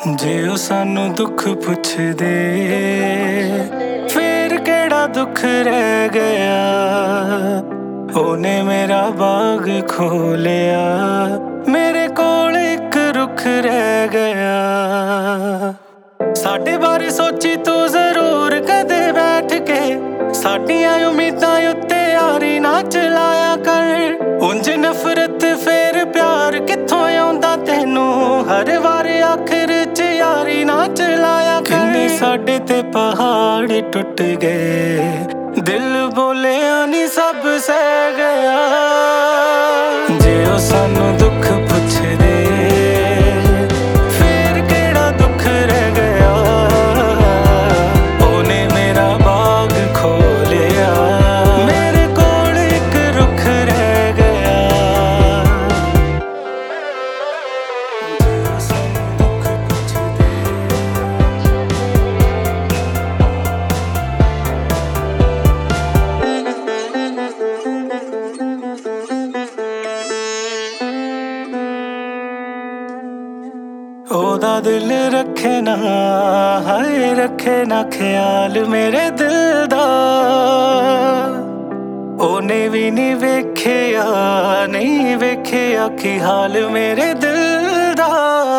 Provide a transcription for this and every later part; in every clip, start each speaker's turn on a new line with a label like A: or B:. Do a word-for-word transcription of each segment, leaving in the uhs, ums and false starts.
A: ਜੇ ਉਹ ਸਾਨੂੰ ਦੁੱਖ ਪੁੱਛਦੇ ਫੇਰ ਕਿਹੜਾ ਦੁੱਖ ਰਹਿ ਗਿਆ। ਉਹਨੇ ਮੇਰਾ ਬਾਗ ਖੋਲਿਆ, ਮੇਰੇ ਕੋਲ ਇੱਕ ਰੁੱਖ ਰਹਿ ਗਿਆ। ਸਾਡੇ ਬਾਰੇ ਸੋਚੀ ਤੂੰ ਜ਼ਰੂਰ ਕਦੇ ਬੈਠ ਕੇ, ਸਾਡੀਆਂ ਉਮੀਦਾਂ ਉੱਤੇ ਯਾਰੀ ਨਾ ਚਲਾਇਆ ਕਰ। ਉਂਝ ਨਫ਼ਰਤ ਫੇਰ ਪਿਆਰ ਕਿੱਥੋਂ ਆਉਂਦਾ ਤੈਨੂੰ, ਹਰ ਵਾਰ ਆਖਰ ਚ ਯਾਰੀ ਨਾ ਚਲਾਇਆ ਕਰ। ਕਿੰਨੇ ਸਾਡੇ ਤੇ ਪਹਾੜ ਟੁੱਟ ਗਏ, ਦਿਲ ਬੋਲਿਆ ਨੀ ਸਭ ਸਹਿ ਗਿਆ। ਜੇ ਉਹ ਸਾਨੂੰ ਦੁੱਖ ਪੁੱਛਦੇ ਫੇਰ ਕਿਹੜਾ ਦੁੱਖ ਰਹਿ ਗਿਆ। ਉਹਨੇ ਮੇਰਾ ਬਾਗ ਖੋਲਿਆ, ਮੇਰੇ ਕੋਲ ਇੱਕ ਰੁੱਖ ਰਹਿ ਗਿਆ। ਜੇ ਉਹ ਸਾਨੂੰ ਦੁੱਖ ਪੁੱਛਦੇ ਉਹਦਾ ਦਿਲ ਰੱਖੇ ਨਾ, ਹਾਏ ਰੱਖੇ ਨਾ ਖਿਆਲ ਮੇਰੇ ਦਿਲ ਦਾ। ਉਹਨੇ ਵੀ ਨਹੀਂ ਵੇਖਿਆ, ਨਹੀਂ ਵੇਖਿਆ ਕੀ ਹਾਲ ਮੇਰੇ ਦਿਲ ਦਾ।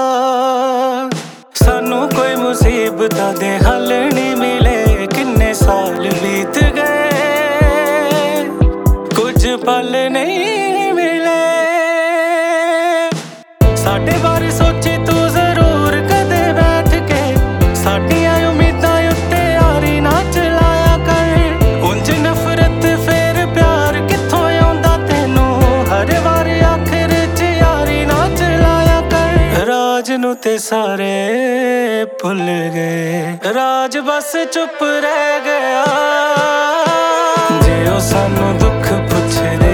A: ਸਾਨੂੰ ਕੋਈ ਮੁਸੀਬਤਾਂ ਦੇ ਹੱਲ ਨਹੀਂ ਮਿਲੇ, ਕਿੰਨੇ ਸਾਲ ਬੀਤ ਗਏ, ਕੁਝ ਪਲ ਨਹੀਂ ਮਿਲੇ। ਸਾਡੇ ਬਾਰੇ ਸੋਚੀ ਤੂੰ ਜ਼ਰੂਰ ਕਦੇ ਬੈਠ ਕੇ, ਸਾਡੀਆਂ ਉਮੀਦਾਂ ਉੱਤੇ ਯਾਰੀ ਨਾ ਚਲਾਇਆ ਕਰ। ਉਂਝ ਨਫ਼ਰਤ ਫੇਰ ਪਿਆਰ ਕਿੱਥੋਂ ਆਉਂਦਾ ਤੈਨੂੰ, ਹਰ ਵਾਰ ਆਖਰ ਚ ਯਾਰੀ ਨਾ ਚਲਾਇਆ ਕਰ। ਰਾਜ ਨੂੰ ਤੇ ਸਾਰੇ ਭੁੱਲ ਗਏ, ਰਾਜ ਬਸ ਚੁੱਪ ਰਹਿ ਗਿਆ। ਜੇ ਉਹ ਸਾਨੂੰ ਦੁੱਖ ਪੁੱਛਦੇ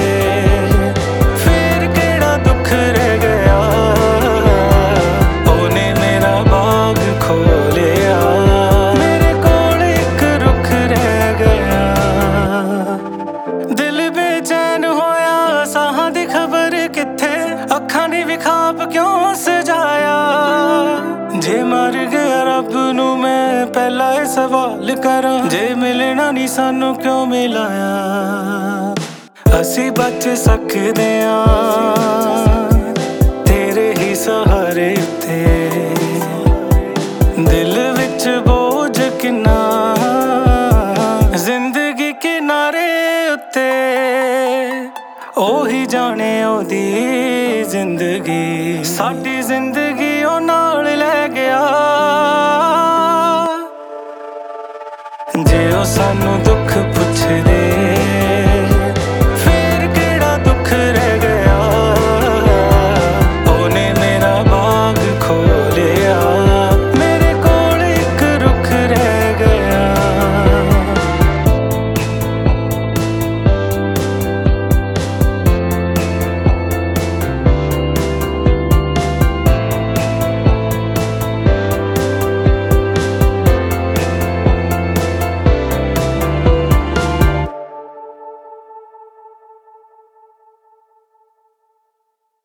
A: ਫੇਰ ਕਿਹੜਾ ਦੁੱਖ ਰਹਿ ਗਿਆ। ਉਹਨੇ ਮੇਰਾ ਬਾਗ ਖੋਲਿਆ, ਮੇਰੇ ਕੋਲ ਇੱਕ ਰੁੱਖ ਰਹਿ ਗਿਆ। ਦਿਲ ਬੇਚੈਨ ਹੋਇਆ, ਸਾਹਾਂ ਦੀ ਖਬਰ ਕਿੱਥੇ, ਅੱਖਾਂ ਦੀ ਵੀ ਖ਼ਾਬ ਕਿਉਂ ਸਜਾਇਆ। ਜੇ ਮਰ ਗਿਆ ਰੱਬ ਨੂੰ ਮੈਂ ਪਹਿਲਾਂ ਇਹ ਸਵਾਲ ਕਰਾਂ, ਜੇ ਮਿਲਣਾ ਨਹੀਂ ਸਾਨੂੰ ਕਿਉਂ ਮਿਲਾਇਆ। ਅਸੀਂ ਬਚ ਸਕਦੇ ਆਂ ਤੇਰੇ ਹੀ ਸਹਾਰੇ ਉੱਤੇ, ਦਿਲ ਵਿੱਚ ਬੋਝ ਕਿੰਨਾ ਜ਼ਿੰਦਗੀ ਕਿਨਾਰੇ ਉੱਤੇ। ਉਹੀ ਜਾਣੇ ਉਹਦੀ ਜ਼ਿੰਦਗੀ, ਸਾਡੀ ਜ਼ਿੰਦਗੀ ਉਹ ਨਾਲ ਲੈ ਗਿਆ। ਜੇ ਉਹ ਸਾਨੂੰ ਦੁੱਖ ਪੁੱਛਦੇ